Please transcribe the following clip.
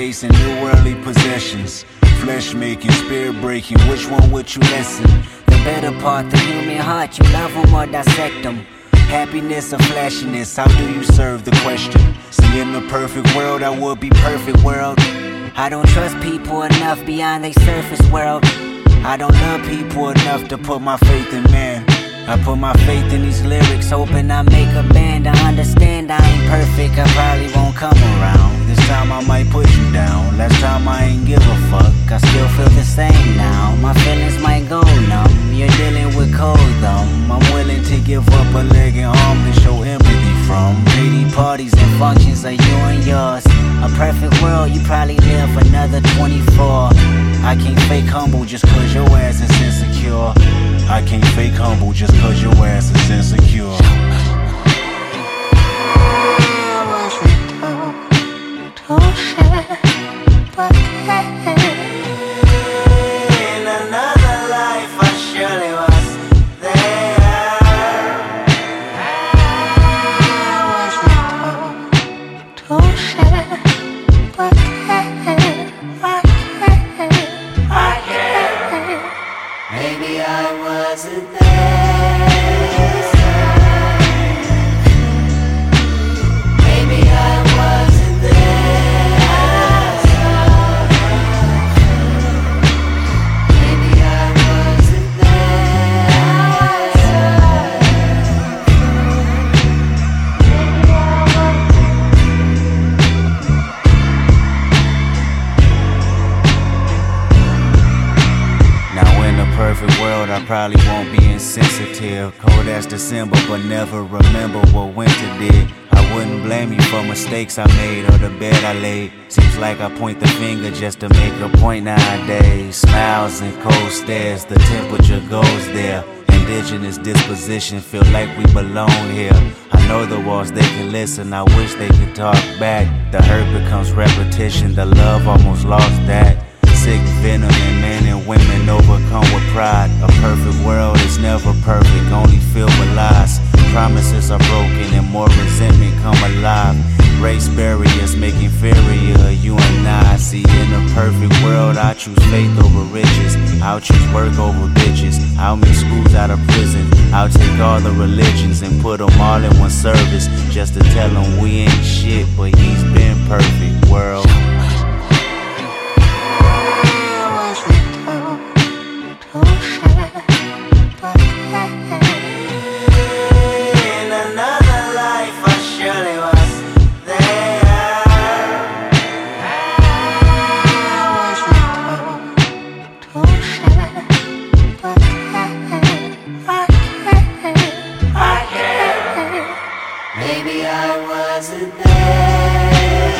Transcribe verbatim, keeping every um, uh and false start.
chasing new worldly possessions. Flesh making, spirit breaking, which one would you listen? The better part, the human heart, you love them or dissect them. Happiness or flashiness, how do you serve the question? See, in the perfect world, I would be perfect world. I don't trust people enough beyond their surface world. I don't love people enough to put my faith in man. I put my faith in these lyrics, hoping I make a band. I understand I ain't perfect, I probably won't come around. This time I might put you down, last time I ain't give a fuck. I still feel the same now, my feelings might go numb. You're dealing with cold thumb, I'm willing to give up a leg and arm to show empathy from. Lady parties and functions are you and yours. A perfect world, you probably live another twenty-four. I can't fake humble just cause your ass is insecure. I can't fake humble just cause your ass is insecure. I wasn't told to share, but in another life I surely was there. I wasn't told to share, but I can't, I can't. Maybe I wasn't there. Maybe I wasn't there. Maybe I wasn't Now in a perfect world, I probably won't be insensitive. Cold as December, but never remember what winter did. I wouldn't blame you for mistakes I made or the bed I laid. Seems like I point the finger just to make a point nowadays. Smiles and cold stares, the temperature goes there. Indigenous disposition, feel like we belong here. I know the walls, they can listen, I wish they could talk back. The hurt becomes repetition, the love almost lost that. Sick venom in men and women overcome with pride. A perfect world is never perfect, only filled with lies. Promises are broken and more resentment come alive. Race barriers make inferior you and I. See, in a perfect world I choose faith over riches. I'll choose work over bitches. I'll make schools out of prison. I'll take all the religions and put them all in one service, just to tell them we ain't shit, but he's been perfect world. In another life I surely was there. Maybe I wasn't there.